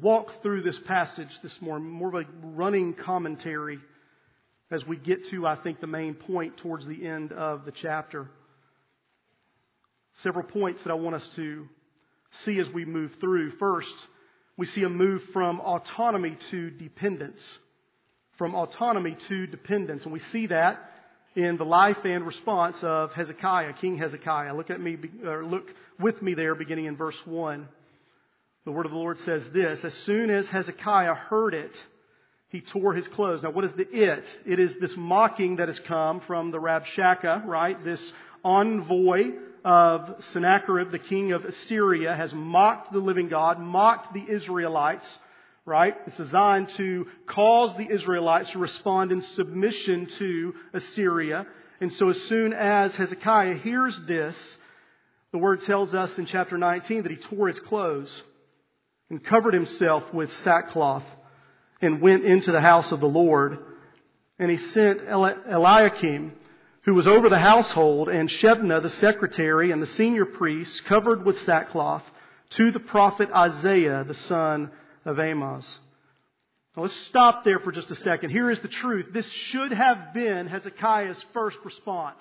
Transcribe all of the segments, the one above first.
walk through this passage this morning, more of a running commentary as we get to, I think, the main point towards the end of the chapter. Several points that I want us to see as we move through. First, we see a move from autonomy to dependence. From autonomy to dependence. And we see that in the life and response of Hezekiah, King Hezekiah. Look with me there, beginning in verse 1. The word of the Lord says this: as soon as Hezekiah heard it, he tore his clothes. Now, what is the it? It is this mocking that has come from the Rabshakeh, right? This envoy of Sennacherib, the king of Assyria, has mocked the living God, mocked the Israelites, right? It's designed to cause the Israelites to respond in submission to Assyria. And so as soon as Hezekiah hears this, the word tells us in chapter 19 that he tore his clothes and covered himself with sackcloth and went into the house of the Lord. And he sent Eliakim, who was over the household, and Shebna, the secretary, and the senior priests, covered with sackcloth, to the prophet Isaiah, the son of Amoz. Now let's stop there for just a second. Here is the truth. This should have been Hezekiah's first response.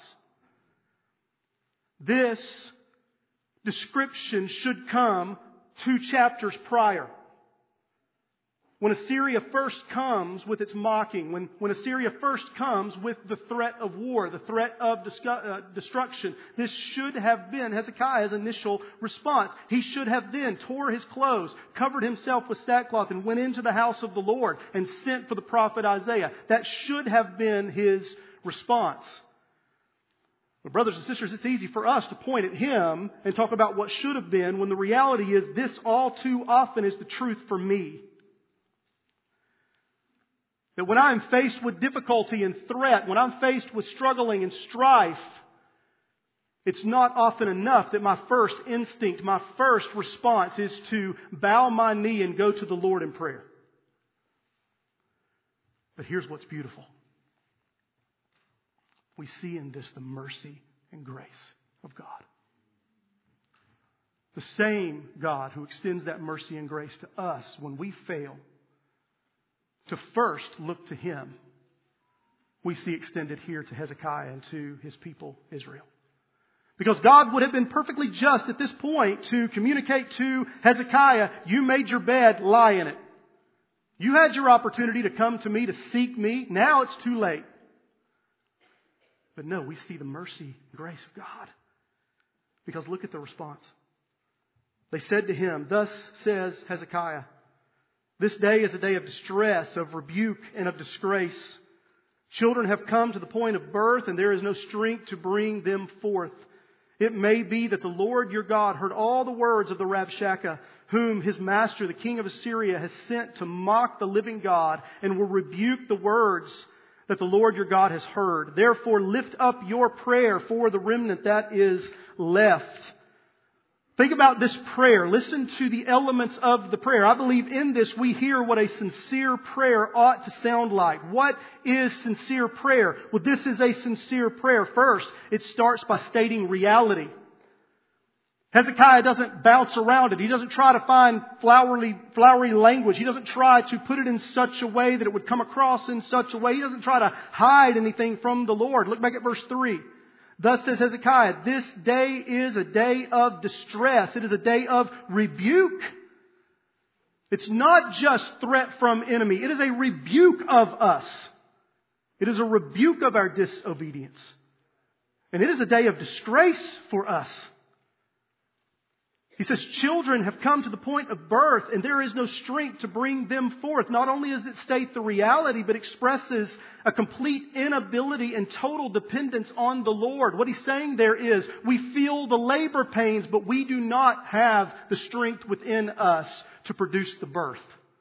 This description should come 2 chapters prior. When Assyria first comes with its mocking, when Assyria first comes with the threat of war, the threat of destruction, this should have been Hezekiah's initial response. He should have then tore his clothes, covered himself with sackcloth, and went into the house of the Lord and sent for the prophet Isaiah. That should have been his response. But brothers and sisters, it's easy for us to point at him and talk about what should have been, when the reality is this all too often is the truth for me. That when I'm faced with difficulty and threat, when I'm faced with struggling and strife, it's not often enough that my first instinct, my first response is to bow my knee and go to the Lord in prayer. But here's what's beautiful. We see in this the mercy and grace of God. The same God who extends that mercy and grace to us when we fail, to first look to Him, we see extended here to Hezekiah and to his people Israel. Because God would have been perfectly just at this point to communicate to Hezekiah, you made your bed, lie in it. You had your opportunity to come to me, to seek me. Now it's too late. But no, we see the mercy and grace of God. Because look at the response. They said to him, thus says Hezekiah, this day is a day of distress, of rebuke, and of disgrace. Children have come to the point of birth, and there is no strength to bring them forth. It may be that the Lord your God heard all the words of the Rabshakeh, whom his master, the king of Assyria, has sent to mock the living God, and will rebuke the words that the Lord your God has heard. Therefore lift up your prayer for the remnant that is left. Think about this prayer. Listen to the elements of the prayer. I believe in this we hear what a sincere prayer ought to sound like. What is sincere prayer? Well, this is a sincere prayer. First, it starts by stating reality. Hezekiah doesn't bounce around it. He doesn't try to find flowery language. He doesn't try to put it in such a way that it would come across in such a way. He doesn't try to hide anything from the Lord. Look back at verse 3. Thus says Hezekiah, this day is a day of distress. It is a day of rebuke. It's not just threat from enemy. It is a rebuke of us. It is a rebuke of our disobedience. And it is a day of disgrace for us. He says, children have come to the point of birth, and there is no strength to bring them forth. Not only does it state the reality, but expresses a complete inability and total dependence on the Lord. What he's saying there is, we feel the labor pains, but we do not have the strength within us to produce the birth.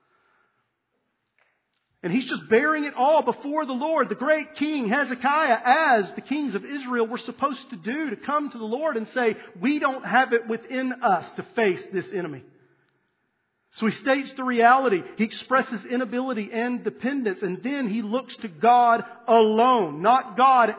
And he's just bearing it all before the Lord, the great king Hezekiah, as the kings of Israel were supposed to do, to come to the Lord and say, we don't have it within us to face this enemy. So he states the reality. He expresses inability and dependence, and then he looks to God alone. Not God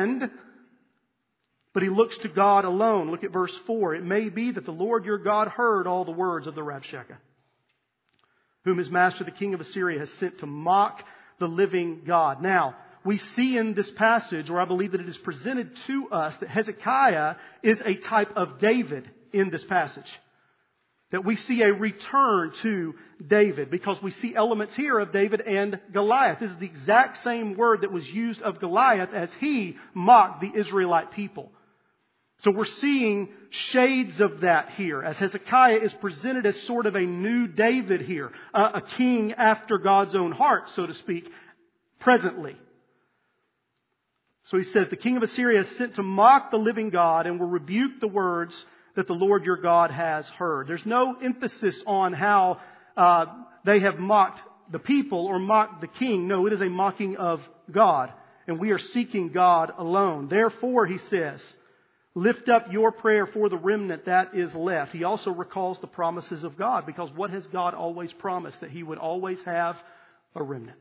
but he looks to God alone. Look at verse 4. It may be that the Lord your God heard all the words of the Rabshakeh. whom his master, the king of Assyria, has sent to mock the living God. Now, we see in this passage, or I believe that it is presented to us, that Hezekiah is a type of David in this passage. That we see a return to David, because we see elements here of David and Goliath. This is the exact same word that was used of Goliath as he mocked the Israelite people. So we're seeing shades of that here, as Hezekiah is presented as sort of a new David here, a king after God's own heart, so to speak, presently. So he says, the king of Assyria is sent to mock the living God and will rebuke the words that the Lord your God has heard. There's no emphasis on how they have mocked the people or mocked the king. No, it is a mocking of God, and we are seeking God alone. Therefore, he says, lift up your prayer for the remnant that is left. He also recalls the promises of God, because what has God always promised? That He would always have a remnant.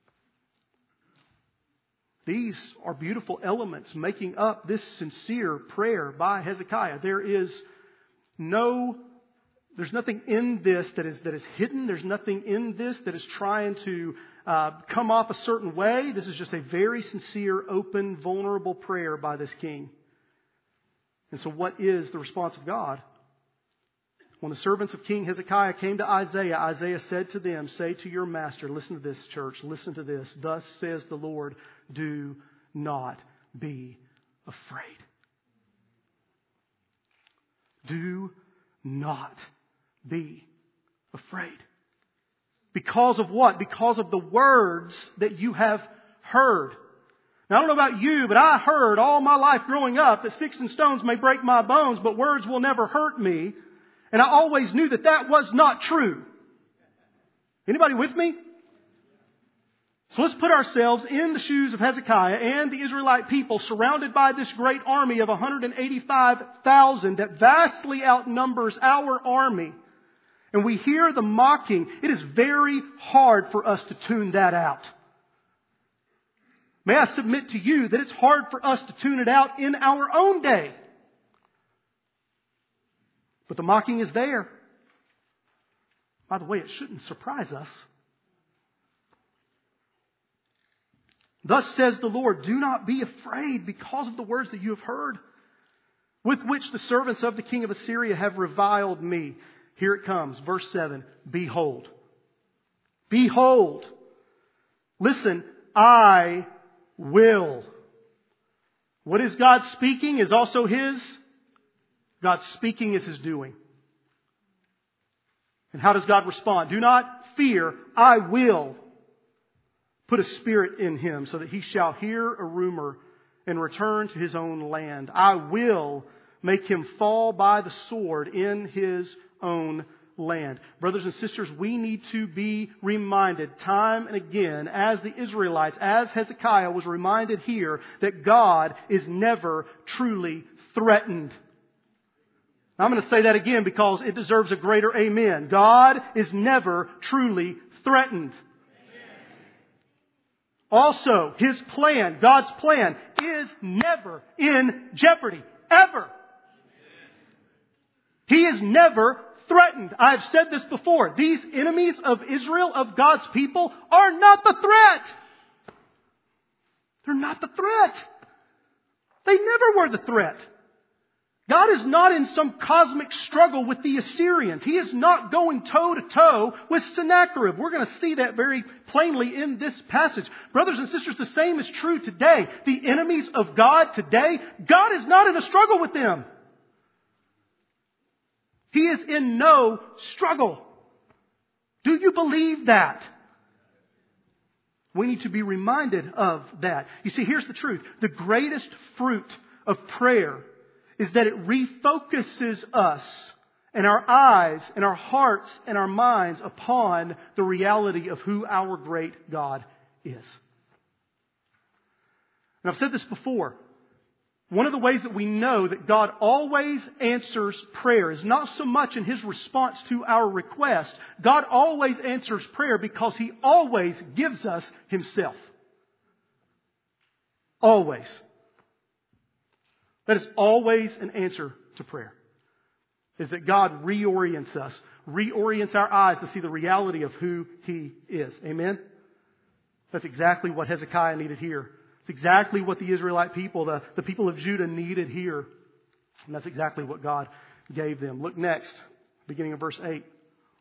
These are beautiful elements making up this sincere prayer by Hezekiah. There's nothing in this that is hidden. There's nothing in this that is trying to come off a certain way. This is just a very sincere, open, vulnerable prayer by this king. And so what is the response of God? When the servants of King Hezekiah came to Isaiah, Isaiah said to them, say to your master, listen to this, church, listen to this. Thus says the Lord, do not be afraid. Do not be afraid. Because of what? Because of the words that you have heard. Now, I don't know about you, but I heard all my life growing up that sticks and stones may break my bones, but words will never hurt me. And I always knew that that was not true. Anybody with me? So let's put ourselves in the shoes of Hezekiah and the Israelite people, surrounded by this great army of 185,000 that vastly outnumbers our army. And we hear the mocking. It is very hard for us to tune that out. May I submit to you that it's hard for us to tune it out in our own day. But the mocking is there. By the way, it shouldn't surprise us. Thus says the Lord, do not be afraid because of the words that you have heard, with which the servants of the king of Assyria have reviled me. Here it comes, verse 7. Behold. Behold. Listen, I will. What is God speaking is also His. God's speaking is His doing. And how does God respond? Do not fear, I will put a spirit in him so that he shall hear a rumor and return to his own land. I will make him fall by the sword in his own land. Brothers and sisters, we need to be reminded time and again, as the Israelites, as Hezekiah was reminded here, that God is never truly threatened. I'm going to say that again because it deserves a greater amen. God is never truly threatened. Also, His plan, God's plan, is never in jeopardy. Ever. He is never threatened. I've said this before. These enemies of Israel, of God's people, are not the threat. They're not the threat. They never were the threat. God is not in some cosmic struggle with the Assyrians. He is not going toe to toe with Sennacherib. We're going to see that very plainly in this passage. Brothers and sisters, the same is true today. The enemies of God today, God is not in a struggle with them. He is in no struggle. Do you believe that? We need to be reminded of that. You see, here's the truth. The greatest fruit of prayer is that it refocuses us and our eyes and our hearts and our minds upon the reality of who our great God is. And I've said this before. One of the ways that we know that God always answers prayer is not so much in His response to our request. God always answers prayer because He always gives us Himself. Always. That is always an answer to prayer. is that God reorients us, reorients our eyes to see the reality of who He is. Amen? That's exactly what Hezekiah needed here. It's exactly what the Israelite people, the people of Judah needed here. And that's exactly what God gave them. Look next, beginning of verse 8.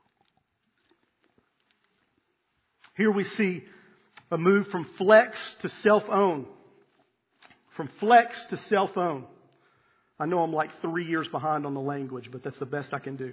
Here we see a move from flex to self-own. From flex to self-own. I know I'm like 3 years behind on the language, but that's the best I can do.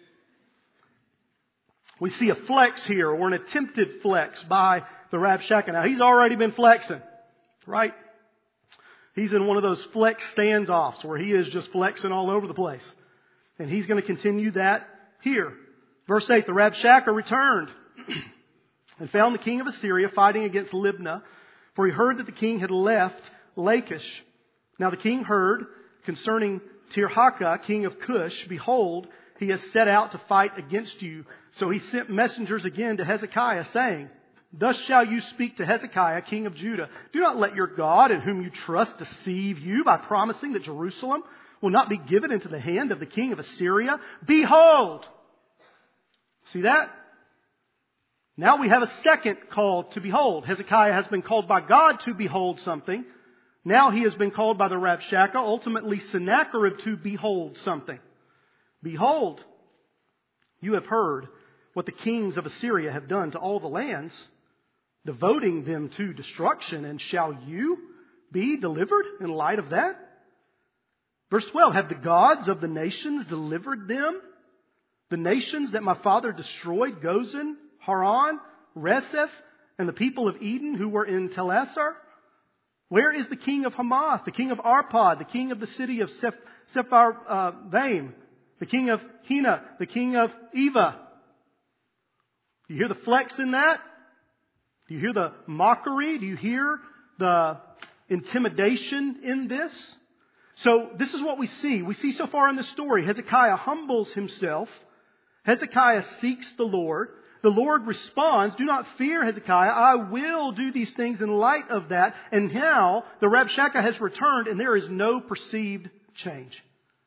We see a flex here, or an attempted flex by the Rabshakeh. Now, he's already been flexing, right? He's in one of those flex standoffs where he is just flexing all over the place. And he's going to continue that here. Verse 8, the Rabshakeh returned and found the king of Assyria fighting against Libnah, for he heard that the king had left Lachish. Now the king heard concerning Tirhakah, king of Cush, behold, he has set out to fight against you. So he sent messengers again to Hezekiah, saying, thus shall you speak to Hezekiah, king of Judah. Do not let your God, in whom you trust, deceive you by promising that Jerusalem will not be given into the hand of the king of Assyria. Behold! See that? Now we have a second call to behold. Hezekiah has been called by God to behold something. Now he has been called by the Rabshakeh, ultimately Sennacherib, to behold something. Behold, you have heard what the kings of Assyria have done to all the lands, devoting them to destruction, and shall you be delivered in light of that? Verse 12, have the gods of the nations delivered them? The nations that my father destroyed, Gozan, Haran, Reseph, and the people of Eden who were in Telassar? Where is the king of Hamath, the king of Arpad, the king of the city of Sepharvaim, the king of Hena, the king of Eva? Do you hear the flex in that? Do you hear the mockery? Do you hear the intimidation in this? So this is what we see. We see so far in the story, Hezekiah humbles himself. Hezekiah seeks the Lord. The Lord responds, do not fear, Hezekiah. I will do these things in light of that. And now the Rabshakeh has returned and there is no perceived change.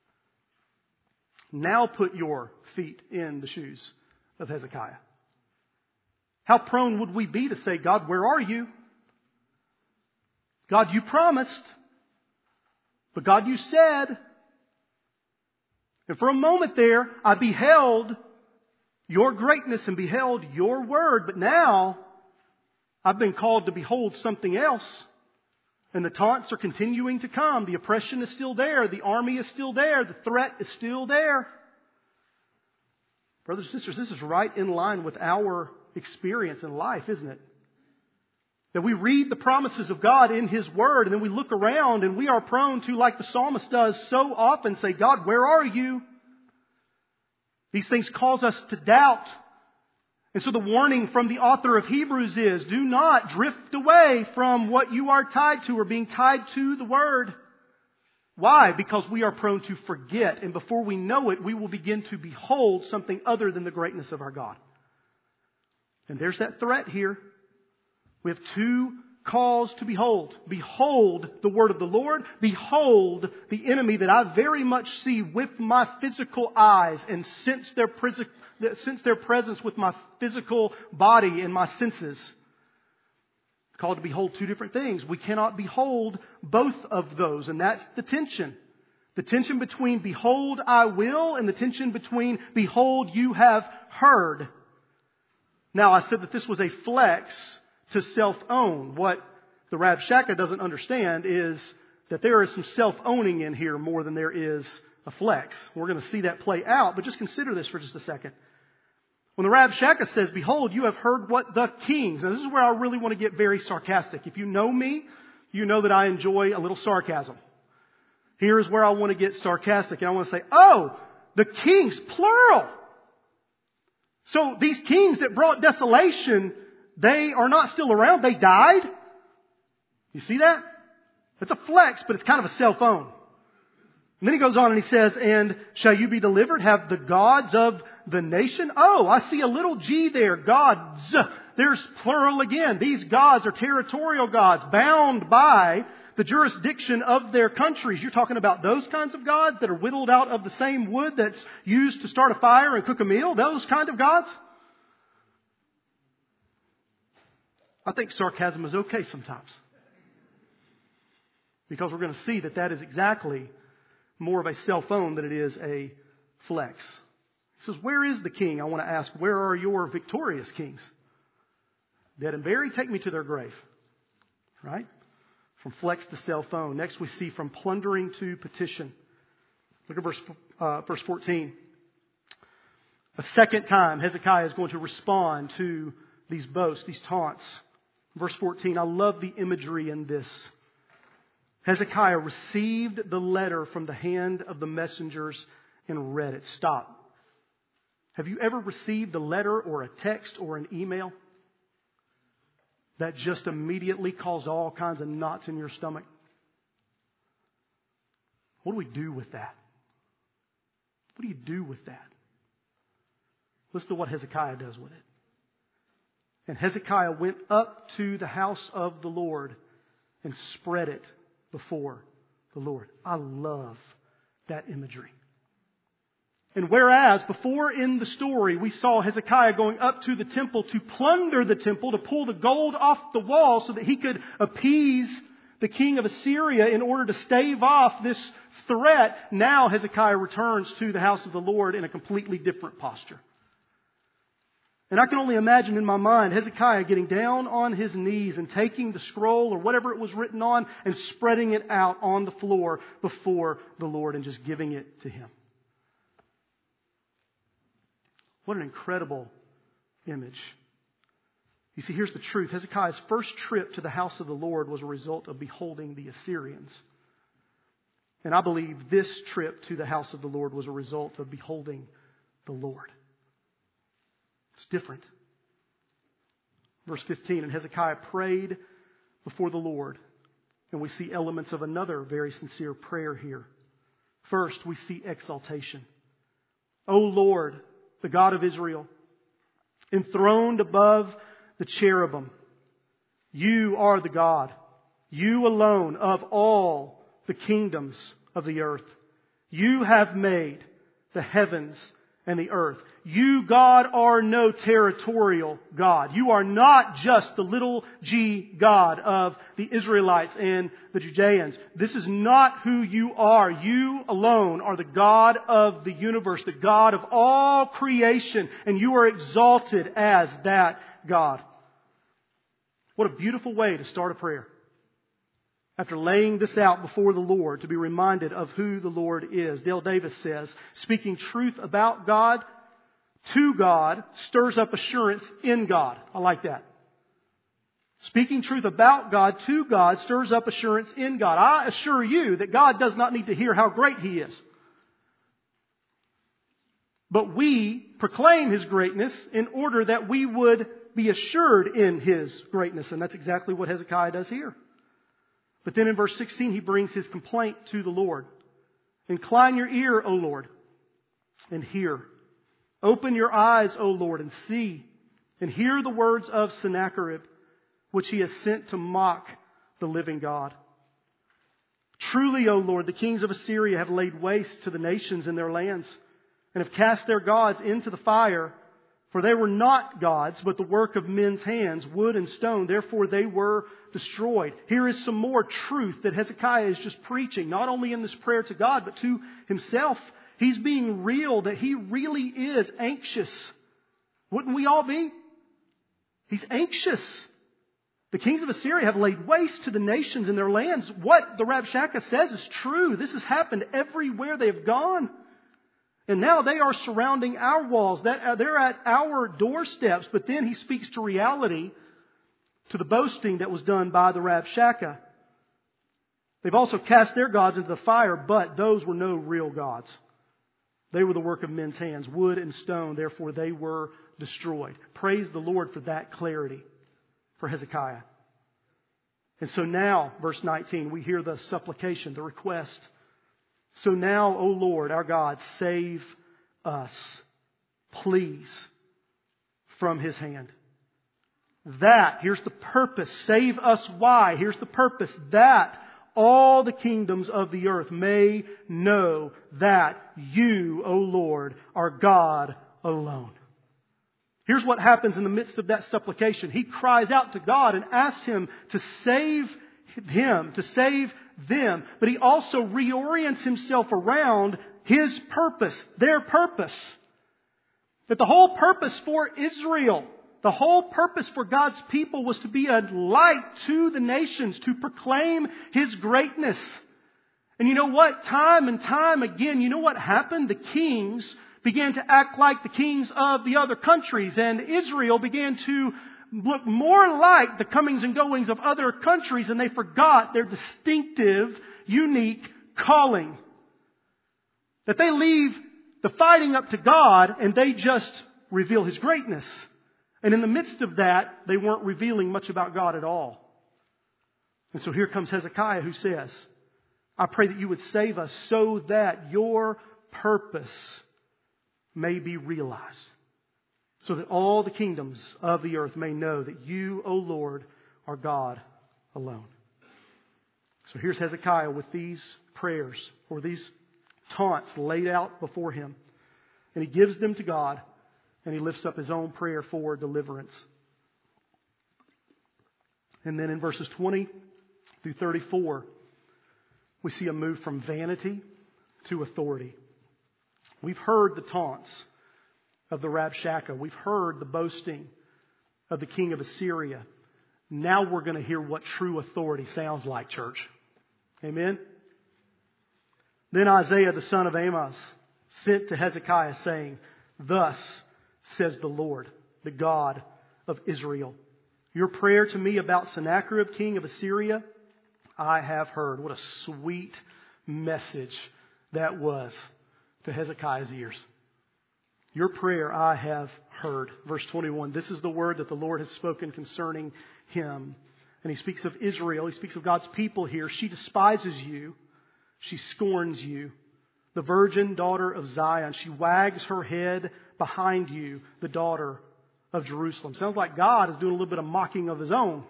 Now put your feet in the shoes of Hezekiah. How prone would we be to say, God, where are you? God, you promised. But God, you said. And for a moment there, I beheld your greatness and beheld your word. But now, I've been called to behold something else. And the taunts are continuing to come. The oppression is still there. The army is still there. The threat is still there. Brothers and sisters, this is right in line with our experience in life, isn't it? That we read the promises of God in His Word and then we look around and we are prone to, like the psalmist does so often, say, God, where are you? These things cause us to doubt. And so the warning from the author of Hebrews is, do not drift away from what you are tied to or being tied to the Word. Why? Because we are prone to forget. And before we know it, we will begin to behold something other than the greatness of our God. And there's that threat here. We have two calls to behold. Behold the word of the Lord. Behold the enemy that I very much see with my physical eyes and sense their presence with my physical body and my senses. Called to behold two different things. We cannot behold both of those, and that's the tension. The tension between behold, I will, and the tension between behold, you have heard. Now, I said that this was a flex to self-own. What the Rabshakeh doesn't understand is that there is some self-owning in here more than there is a flex. We're going to see that play out, but just consider this for just a second. When the Rabshakeh says, behold, you have heard what the kings. Now, this is where I really want to get very sarcastic. If you know me, you know that I enjoy a little sarcasm. Here is where I want to get sarcastic. And I want to say, oh, the kings, plural. So these kings that brought desolation, they are not still around. They died. You see that? It's a flex, but it's kind of a self-own. And then he goes on and he says, and shall you be delivered? Have the gods of the nation? Oh, I see a little g there. Gods. There's plural again. These gods are territorial gods bound by the jurisdiction of their countries. You're talking about those kinds of gods that are whittled out of the same wood that's used to start a fire and cook a meal? Those kind of gods? I think sarcasm is okay sometimes. Because we're going to see that that is exactly more of a cell phone than it is a flex. He says, where is the king? I want to ask, where are your victorious kings? Dead and buried, take me to their grave. Right? From flex to cell phone. Next we see from plundering to petition. Look at verse 14. A second time Hezekiah is going to respond to these boasts, these taunts. Verse 14, I love the imagery in this. Hezekiah received the letter from the hand of the messengers and read it. Stop. Have you ever received a letter or a text or an email that just immediately caused all kinds of knots in your stomach? What do we do with that? What do you do with that? Listen to what Hezekiah does with it. And Hezekiah went up to the house of the Lord and spread it before the Lord. I love that imagery. And whereas before in the story we saw Hezekiah going up to the temple to plunder the temple, to pull the gold off the wall so that he could appease the king of Assyria in order to stave off this threat, now Hezekiah returns to the house of the Lord in a completely different posture. And I can only imagine in my mind Hezekiah getting down on his knees and taking the scroll or whatever it was written on and spreading it out on the floor before the Lord and just giving it to Him. What an incredible image. You see, here's the truth. Hezekiah's first trip to the house of the Lord was a result of beholding the Assyrians. And I believe this trip to the house of the Lord was a result of beholding the Lord. It's different. Verse 15, and Hezekiah prayed before the Lord. And we see elements of another very sincere prayer here. First, we see exaltation. O Lord, the God of Israel, enthroned above the cherubim, you are the God, you alone of all the kingdoms of the earth. You have made the heavens and the earth. You, God, are no territorial God. You are not just the little g God of the Israelites and the Judeans. This is not who you are. You alone are the God of the universe, the God of all creation, and you are exalted as that God. What a beautiful way to start a prayer. After laying this out before the Lord, to be reminded of who the Lord is. Dale Davis says, speaking truth about God to God stirs up assurance in God. I like that. Speaking truth about God to God stirs up assurance in God. I assure you that God does not need to hear how great He is. But we proclaim His greatness in order that we would be assured in His greatness. And that's exactly what Hezekiah does here. But then in verse 16, he brings his complaint to the Lord. Incline your ear, O Lord, and hear. Open your eyes, O Lord, and see. And hear the words of Sennacherib, which he has sent to mock the living God. Truly, O Lord, the kings of Assyria have laid waste to the nations in their lands, and have cast their gods into the fire. For they were not gods, but the work of men's hands, wood and stone. Therefore they were destroyed. Here is some more truth that Hezekiah is just preaching, not only in this prayer to God, but to himself. He's being real, that he really is anxious. Wouldn't we all be? He's anxious. The kings of Assyria have laid waste to the nations in their lands. What the Rabshakeh says is true. This has happened everywhere they have gone. And now they are surrounding our walls. They're at our doorsteps. But then he speaks to reality, to the boasting that was done by the Rabshakeh. They've also cast their gods into the fire, but those were no real gods. They were the work of men's hands, wood and stone. Therefore they were destroyed. Praise the Lord for that clarity for Hezekiah. And so now, verse 19, we hear the supplication, the request. So now, O Lord, our God, save us, please, from his hand. That, here's the purpose. Save us why? Here's the purpose. That all the kingdoms of the earth may know that you, O Lord, are God alone. Here's what happens in the midst of that supplication. He cries out to God and asks Him to save him, to save them. But he also reorients himself around His purpose, their purpose. That the whole purpose for Israel, the whole purpose for God's people was to be a light to the nations, to proclaim His greatness. And you know what? Time and time again, you know what happened? The kings began to act like the kings of the other countries, and Israel began to look more like the comings and goings of other countries, and they forgot their distinctive, unique calling. That they leave the fighting up to God and they just reveal His greatness. And in the midst of that, they weren't revealing much about God at all. And so here comes Hezekiah who says, I pray that you would save us so that your purpose may be realized. So that all the kingdoms of the earth may know that you, O Lord, are God alone. So here's Hezekiah with these prayers, or these taunts laid out before him. And he gives them to God, and he lifts up his own prayer for deliverance. And then in verses 20 through 34, we see a move from vanity to authority. We've heard the taunts of the Rabshakeh. We've heard the boasting of the king of Assyria. Now we're going to hear what true authority sounds like, church. Amen? Then Isaiah the son of Amoz sent to Hezekiah saying, Thus says the Lord, the God of Israel, your prayer to me about Sennacherib, king of Assyria, I have heard. What a sweet message that was to Hezekiah's ears. Your prayer I have heard. Verse 21, this is the word that the Lord has spoken concerning him. And he speaks of Israel. He speaks of God's people here. She despises you. She scorns you. The virgin daughter of Zion. She wags her head behind you, the daughter of Jerusalem. Sounds like God is doing a little bit of mocking of His own.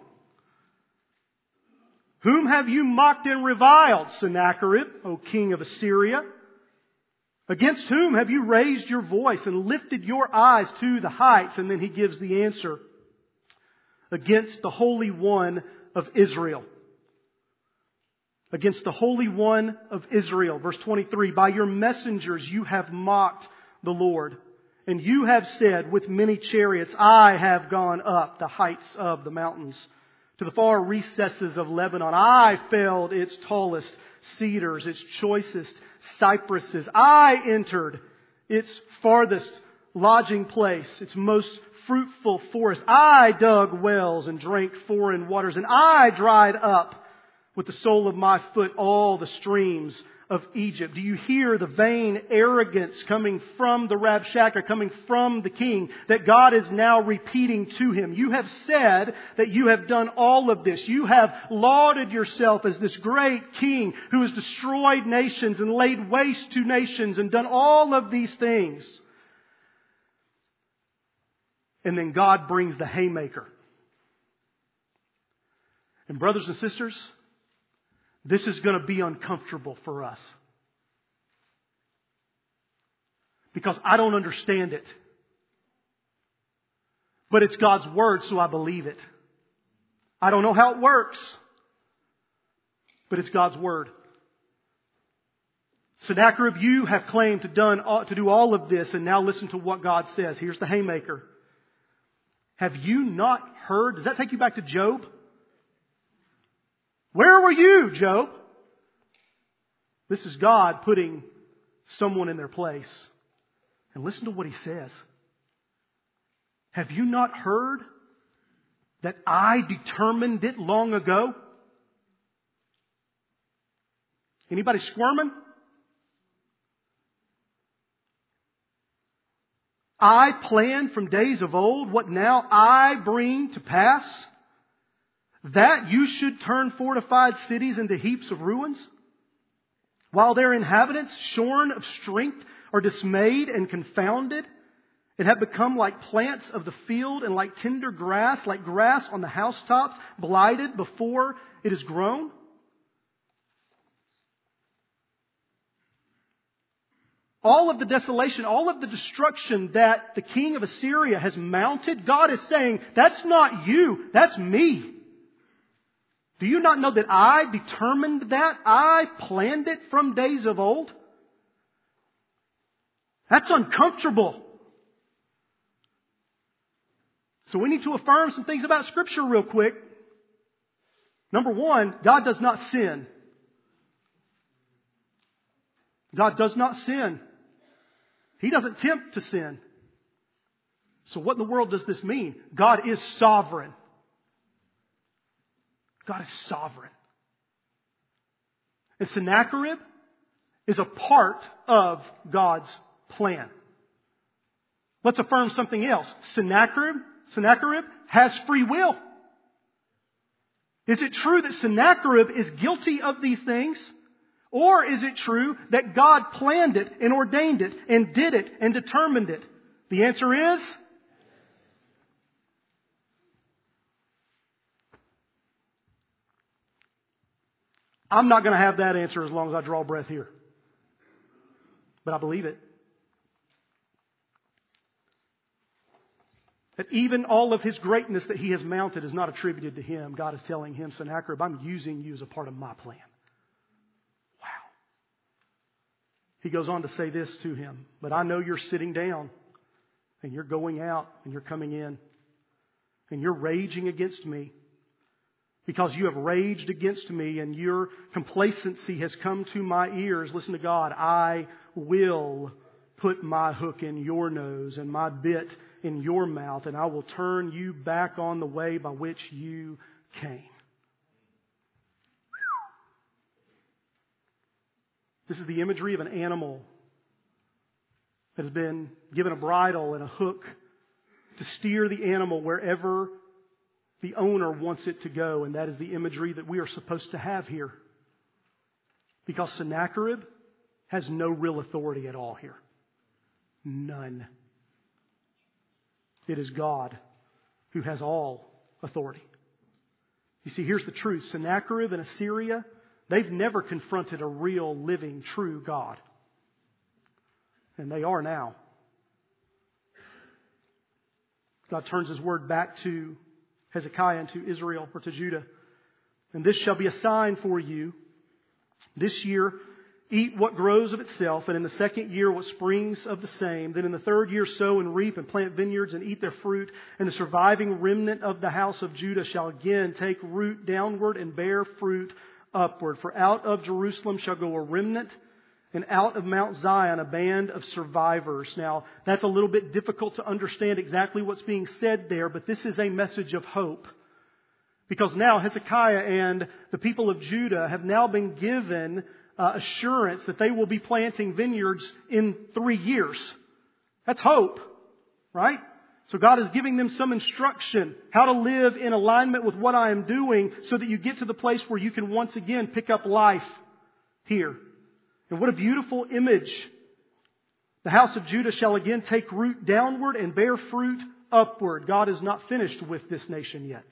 Whom have you mocked and reviled, Sennacherib, O king of Assyria? Against whom have you raised your voice and lifted your eyes to the heights? And then he gives the answer. Against the Holy One of Israel. Against the Holy One of Israel. Verse 23, by your messengers you have mocked the Lord. And you have said, with many chariots, I have gone up the heights of the mountains. To the far recesses of Lebanon, I felled its tallest cedars, its choicest cypresses. I entered its farthest lodging place, its most fruitful forest. I dug wells and drank foreign waters, and I dried up with the sole of my foot all the streams of Egypt. Do you hear the vain arrogance coming from the Rabshakeh, coming from the king, that God is now repeating to him? You have said that you have done all of this. You have lauded yourself as this great king who has destroyed nations and laid waste to nations and done all of these things. And then God brings the haymaker. And brothers and sisters, this is going to be uncomfortable for us. Because I don't understand it. But it's God's Word, so I believe it. I don't know how it works. But it's God's Word. Sennacherib, you have claimed to do all of this, and now listen to what God says. Here's the haymaker. Have you not heard? Does that take you back to Job? Where were you, Job? This is God putting someone in their place. And listen to what He says. Have you not heard that I determined it long ago? Anybody squirming? I planned from days of old what now I bring to pass. That you should turn fortified cities into heaps of ruins, while their inhabitants, shorn of strength, are dismayed and confounded, and have become like plants of the field and like tender grass, like grass on the housetops, blighted before it is grown. all of the desolation, all of the destruction that the king of Assyria has mounted, God is saying, that's not you, that's me. Do you not know that I determined that? I planned it from days of old? That's uncomfortable. So we need to affirm some things about Scripture real quick. Number one, God does not sin. God does not sin. He doesn't tempt to sin. So what in the world does this mean? God is sovereign. God is sovereign. And Sennacherib is a part of God's plan. Let's affirm something else. Sennacherib has free will. Is it true that Sennacherib is guilty of these things? Or is it true that God planned it and ordained it and did it and determined it? The answer is I'm not going to have that answer as long as I draw breath here. But I believe it. That even all of his greatness that he has mounted is not attributed to him. God is telling him, Sennacherib, I'm using you as a part of my plan. Wow. He goes on to say this to him. But I know you're sitting down and you're going out and you're coming in and you're raging against me. Because you have raged against me and your complacency has come to my ears. Listen to God. I will put my hook in your nose and my bit in your mouth, and I will turn you back on the way by which you came. This is the imagery of an animal that has been given a bridle and a hook to steer the animal wherever the owner wants it to go, and that is the imagery that we are supposed to have here. Because Sennacherib has no real authority at all here. None. It is God who has all authority. You see, here's the truth. Sennacherib and Assyria, they've never confronted a real, living, true God. And they are now. God turns His word back to Hezekiah and to Israel, or to Judah. And this shall be a sign for you. This year, eat what grows of itself, and in the second year what springs of the same. Then in the third year sow and reap and plant vineyards and eat their fruit. And the surviving remnant of the house of Judah shall again take root downward and bear fruit upward. For out of Jerusalem shall go a remnant, and out of Mount Zion a band of survivors. Now, that's a little bit difficult to understand exactly what's being said there, but this is a message of hope. Because now Hezekiah and the people of Judah have now been given assurance that they will be planting vineyards in 3 years. That's hope, right? So God is giving them some instruction how to live in alignment with what I am doing so that you get to the place where you can once again pick up life here. And what a beautiful image. The house of Judah shall again take root downward and bear fruit upward. God is not finished with this nation yet.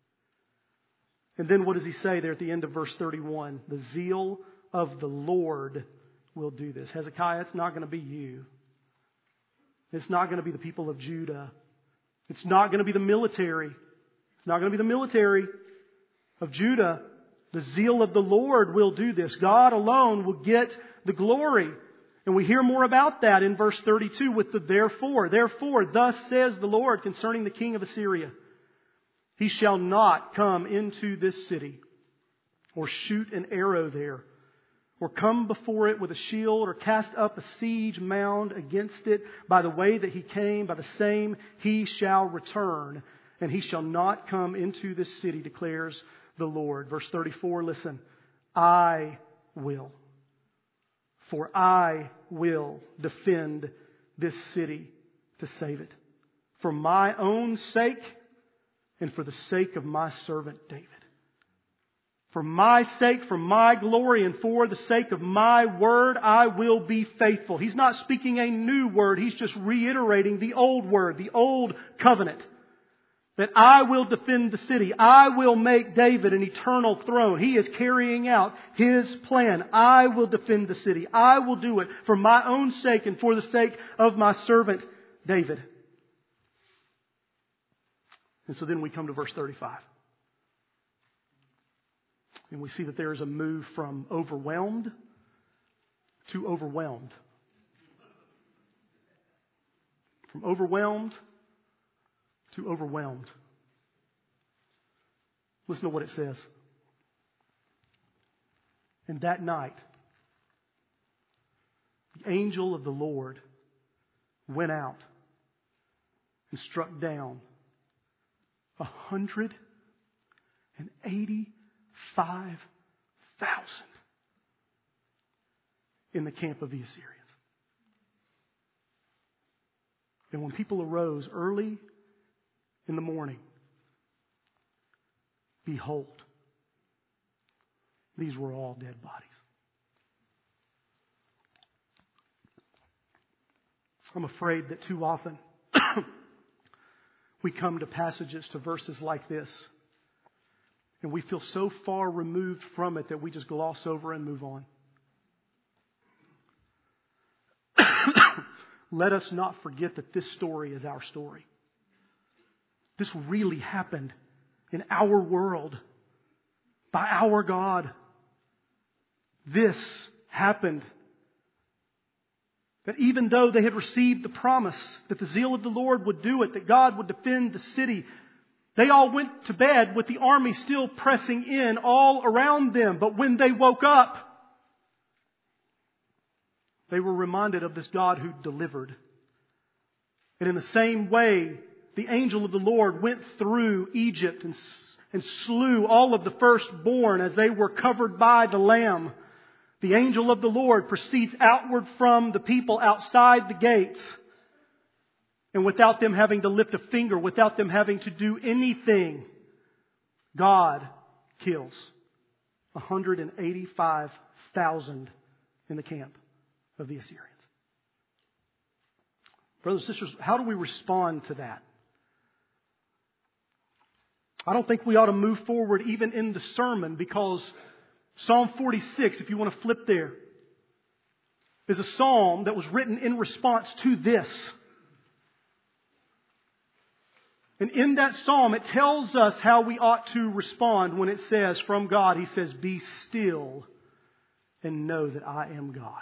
And then what does He say there at the end of verse 31? The zeal of the Lord will do this. Hezekiah, it's not going to be you. It's not going to be the people of Judah. It's not going to be the military. It's not going to be the military of Judah. The zeal of the Lord will do this. God alone will get the glory. And we hear more about that in verse 32 with the therefore. Therefore, thus says the Lord concerning the king of Assyria. He shall not come into this city or shoot an arrow there or come before it with a shield or cast up a siege mound against it. By the way that he came, by the same he shall return. And he shall not come into this city, declares the Lord. Verse 34, listen. I will. For I will defend this city to save it. For my own sake and for the sake of my servant David. For my sake, for my glory, and for the sake of my word, I will be faithful. He's not speaking a new word. He's just reiterating the old word, the old covenant. that I will defend the city. I will make David an eternal throne. He is carrying out His plan. I will defend the city. I will do it for my own sake and for the sake of my servant David. And so then we come to verse 35. And we see that there is a move from overwhelmed to overwhelmed. From overwhelmed to overwhelmed. Listen to what it says. And that night, the angel of the Lord went out and struck down 185,000 in the camp of the Assyrians. And when people arose early in the morning, behold, these were all dead bodies. I'm afraid that too often we come to passages, to verses like this, and we feel so far removed from it that we just gloss over and move on. Let us not forget that this story is our story. This really happened in our world by our God. This happened. That even though they had received the promise that the zeal of the Lord would do it, that God would defend the city, they all went to bed with the army still pressing in all around them. But when they woke up, they were reminded of this God who delivered. And in the same way, the angel of the Lord went through Egypt and slew all of the firstborn as they were covered by the Lamb. The angel of the Lord proceeds outward from the people outside the gates. And without them having to lift a finger, without them having to do anything, God kills 185,000 in the camp of the Assyrians. Brothers and sisters, how do we respond to that? I don't think we ought to move forward even in the sermon, because Psalm 46, if you want to flip there, is a psalm that was written in response to this. And in that psalm, it tells us how we ought to respond when it says from God, He says, "Be still and know that I am God."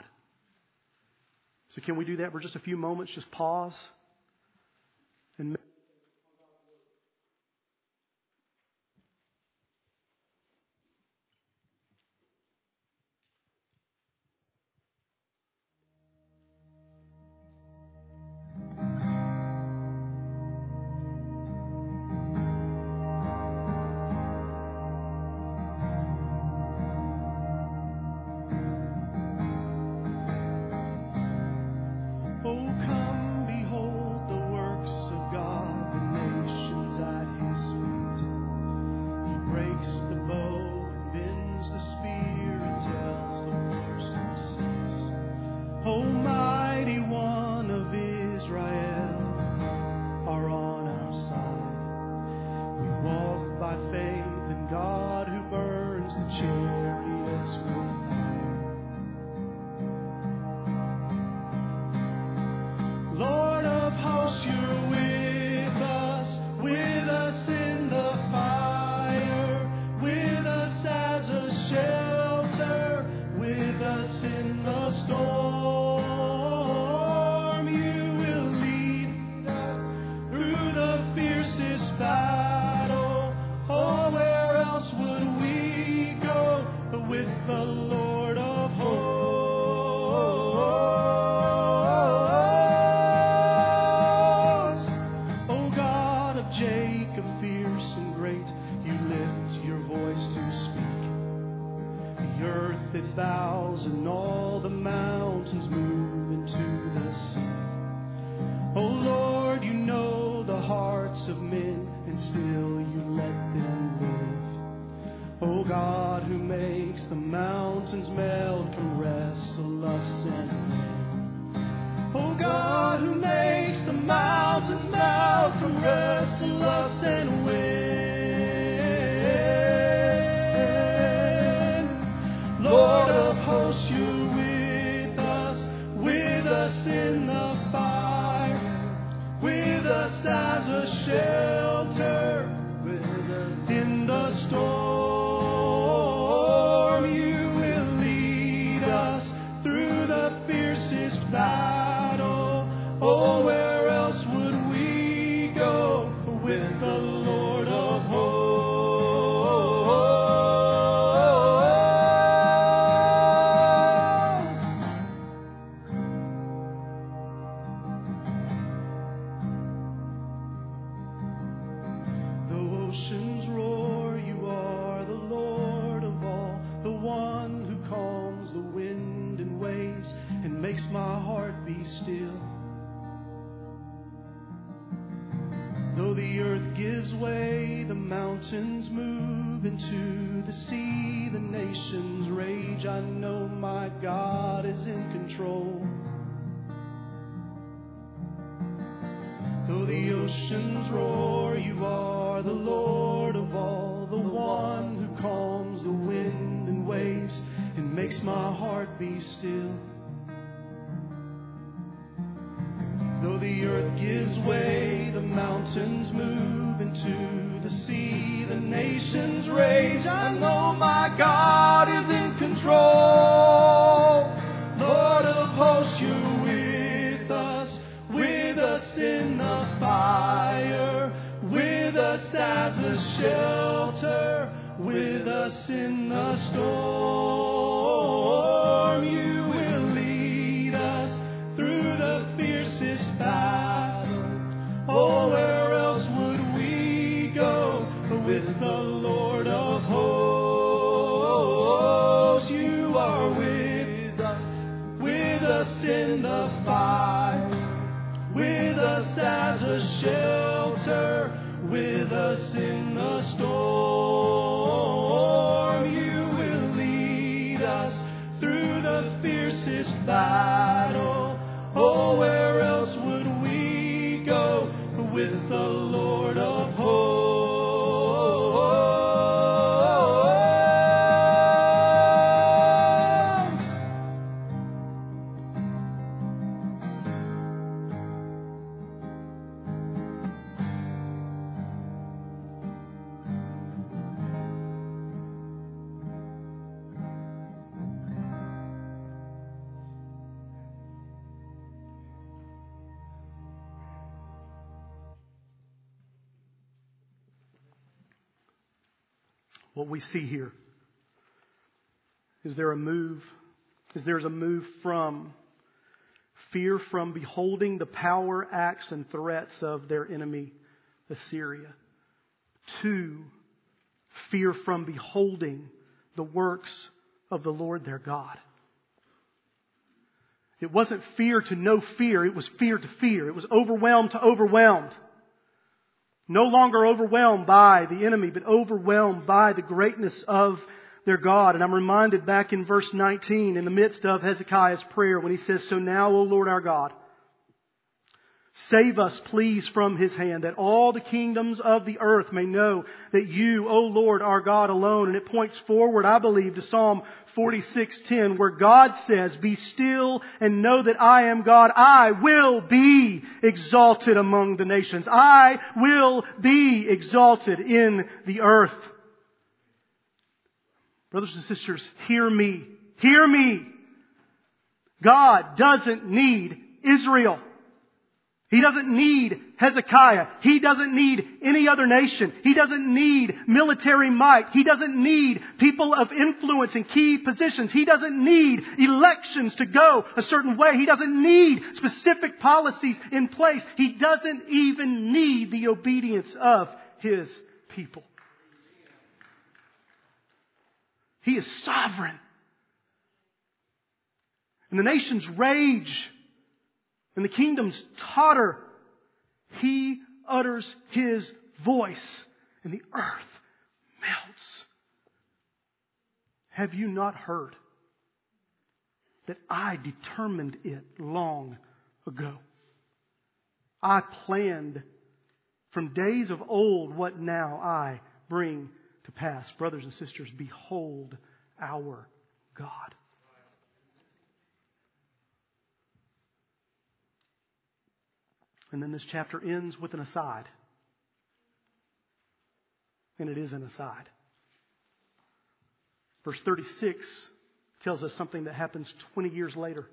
So can we do that for just a few moments? Just pause and Oh God, who makes the mountains melt from restless and hosts, you're with us in the fire, with us as a shelter, with us in the storm. You will lead us through the fiercest battle. Oh, where else would we go with the Lord of hosts? My heart be still. Though the earth gives way, the mountains move into the sea, the nations rage, I know my God is in control. Though the oceans roar, you are the Lord of all, the one who calms the wind and waves and makes my heart be still. Though the earth gives way, the mountains move into the sea, the nations rage, I know my God is in control. Lord of hosts, you're with us in the fire, with us as a shelter, with us in the storm. You will lead us through the fiercest battle. Oh, where else would we go with the Lord of hosts? You are with us in the fire, with us as a shelter, with us in the storm. You will lead us through the fiercest battle. Oh, where else would we go with the Lord of hosts? What we see here is there's a move from fear from beholding the power, acts, and threats of their enemy, Assyria, to fear from beholding the works of the Lord their God. It wasn't fear to no fear, it was fear to fear. It was overwhelmed to overwhelmed. No longer overwhelmed by the enemy, but overwhelmed by the greatness of their God. And I'm reminded back in verse 19, in the midst of Hezekiah's prayer, when he says, "So now, O Lord our God, save us, please, from his hand, that all the kingdoms of the earth may know that you, O Lord, are God alone." And it points forward, I believe, to Psalm 46:10, where God says, "Be still and know that I am God. I will be exalted among the nations. I will be exalted in the earth." Brothers and sisters, hear me. Hear me. God doesn't need Israel. He doesn't need Hezekiah. He doesn't need any other nation. He doesn't need military might. He doesn't need people of influence in key positions. He doesn't need elections to go a certain way. He doesn't need specific policies in place. He doesn't even need the obedience of His people. He is sovereign. And the nations rage and the kingdoms totter. He utters His voice and the earth melts. Have you not heard that I determined it long ago? I planned from days of old what now I bring to pass. Brothers and sisters, behold our God. And then this chapter ends with an aside. And it is an aside. Verse 36 tells us something that happens 20 years later.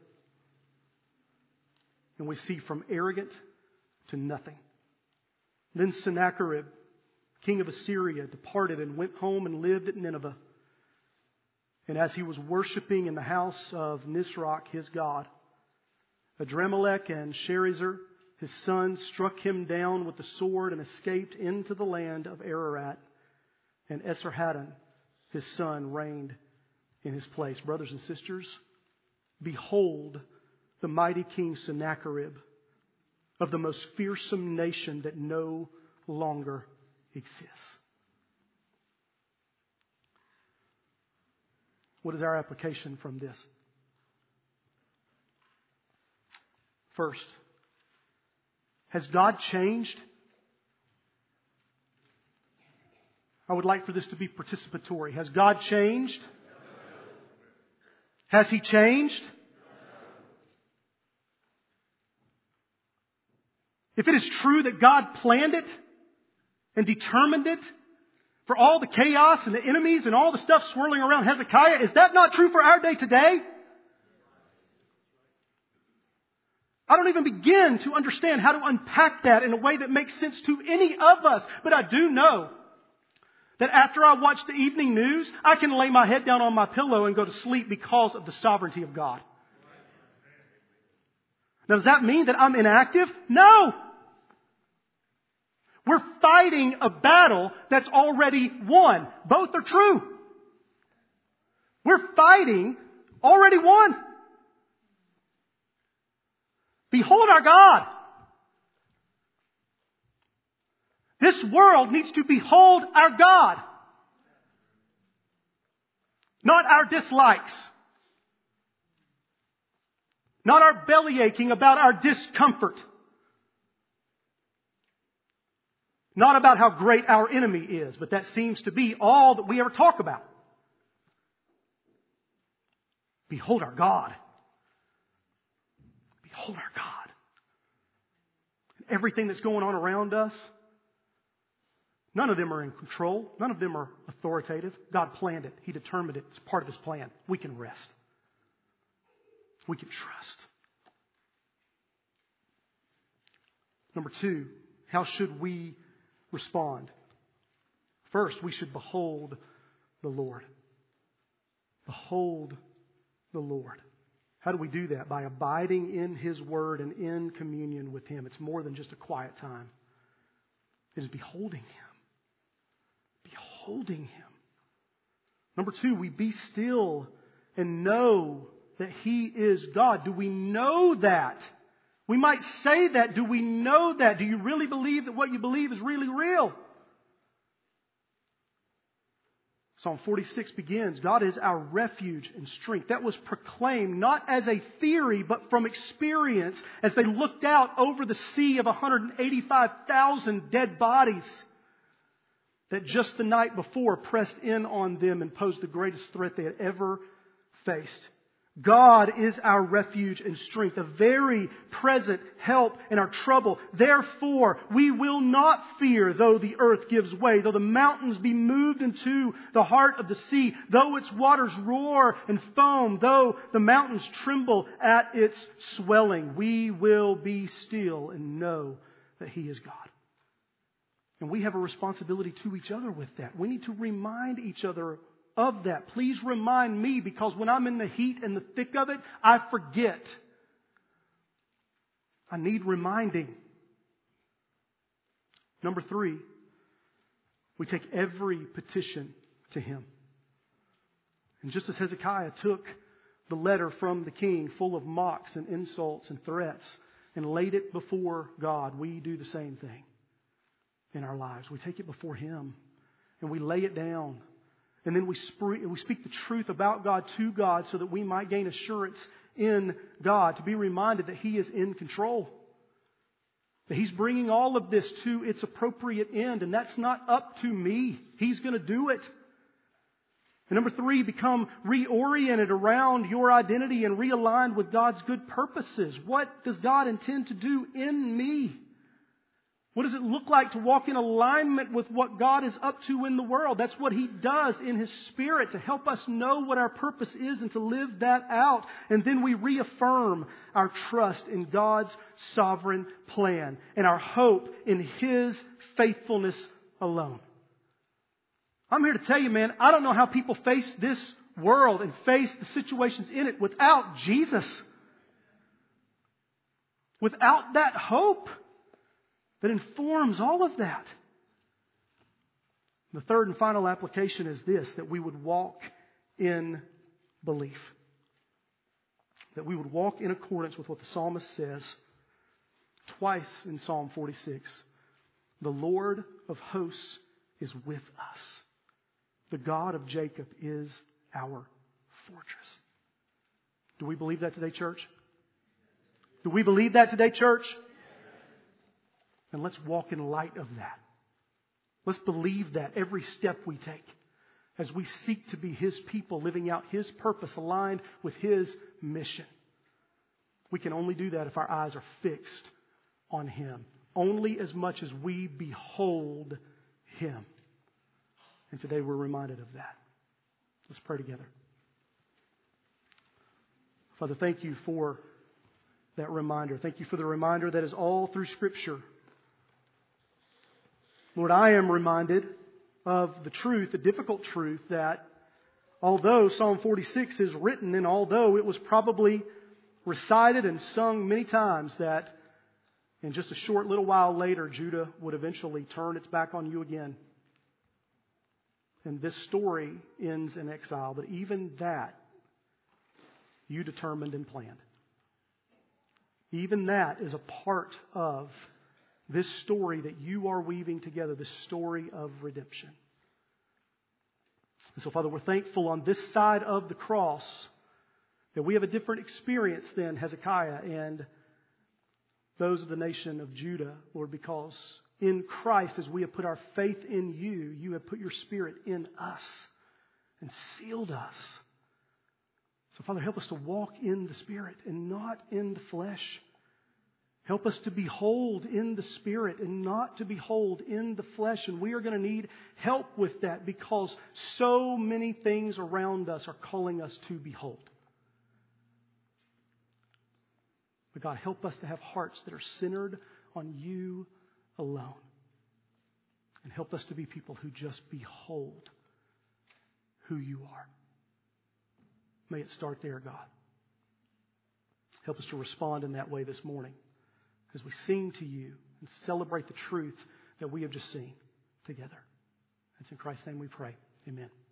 And we see from arrogant to nothing. Then Sennacherib, king of Assyria, departed and went home and lived at Nineveh. And as he was worshiping in the house of Nisroch, his god, Adrammelech and Sharezer, his son, struck him down with the sword and escaped into the land of Ararat. And Esarhaddon, his son, reigned in his place. Brothers and sisters, behold the mighty king Sennacherib of the most fearsome nation that no longer exists. What is our application from this? First, has God changed? I would like for this to be participatory. Has God changed? Has He changed? If it is true that God planned it and determined it for all the chaos and the enemies and all the stuff swirling around Hezekiah, is that not true for our day today? I don't even begin to understand how to unpack that in a way that makes sense to any of us. But I do know that after I watch the evening news, I can lay my head down on my pillow and go to sleep because of the sovereignty of God. Now, does that mean that I'm inactive? No! We're fighting a battle that's already won. Both are true. We're fighting already won. Behold our God. This world needs to behold our God. Not our dislikes. Not our belly aching about our discomfort. Not about how great our enemy is, but that seems to be all that we ever talk about. Behold our God. Behold our God. Everything that's going on around us, none of them are in control. None of them are authoritative. God planned it. He determined it. It's part of His plan. We can rest. We can trust. Number two, how should we respond? First, we should behold the Lord. Behold the Lord. How do we do that? By abiding in His Word and in communion with Him. It's more than just a quiet time. It is beholding Him. Beholding Him. Number two, we be still and know that He is God. Do we know that? We might say that. Do we know that? Do you really believe that what you believe is really real? Psalm 46 begins, God is our refuge and strength. That was proclaimed not as a theory, but from experience as they looked out over the sea of 185,000 dead bodies that just the night before pressed in on them and posed the greatest threat they had ever faced. God is our refuge and strength, a very present help in our trouble. Therefore, we will not fear though the earth gives way, though the mountains be moved into the heart of the sea, though its waters roar and foam, though the mountains tremble at its swelling. We will be still and know that He is God. And we have a responsibility to each other with that. We need to remind each other of that. Please remind me, because when I'm in the heat and the thick of it, I forget. I need reminding. Number three, we take every petition to Him. And just as Hezekiah took the letter from the king full of mocks and insults and threats and laid it before God, we do the same thing in our lives. We take it before Him and we lay it down. And then we speak the truth about God to God so that we might gain assurance in God, to be reminded that He is in control. That He's bringing all of this to its appropriate end, and that's not up to me. He's going to do it. And number three, become reoriented around your identity and realigned with God's good purposes. What does God intend to do in me? What does it look like to walk in alignment with what God is up to in the world? That's what He does in His Spirit to help us know what our purpose is and to live that out. And then we reaffirm our trust in God's sovereign plan and our hope in His faithfulness alone. I'm here to tell you, man, I don't know how people face this world and face the situations in it without Jesus. Without that hope that informs all of that. The third and final application is this, that we would walk in belief. That we would walk in accordance with what the psalmist says twice in Psalm 46. The Lord of hosts is with us. The God of Jacob is our fortress. Do we believe that today, church? Do we believe that today, church? And let's walk in light of that. Let's believe that every step we take as we seek to be His people, living out His purpose aligned with His mission. We can only do that if our eyes are fixed on Him. Only as much as we behold Him. And today we're reminded of that. Let's pray together. Father, thank you for that reminder. Thank you for the reminder that is all through Scripture. Lord, I am reminded of the truth, the difficult truth, that although Psalm 46 is written and although it was probably recited and sung many times, that in just a short little while later, Judah would eventually turn its back on you again. And this story ends in exile. But even that, you determined and planned. Even that is a part of this story that you are weaving together, this story of redemption. And so, Father, we're thankful on this side of the cross that we have a different experience than Hezekiah and those of the nation of Judah, Lord, because in Christ, as we have put our faith in you, you have put your Spirit in us and sealed us. So, Father, help us to walk in the Spirit and not in the flesh. Help us to behold in the Spirit and not to behold in the flesh. And we are going to need help with that because so many things around us are calling us to behold. But God, help us to have hearts that are centered on you alone. And help us to be people who just behold who you are. May it start there, God. Help us to respond in that way this morning as we sing to you and celebrate the truth that we have just seen together. It's in Christ's name we pray. Amen.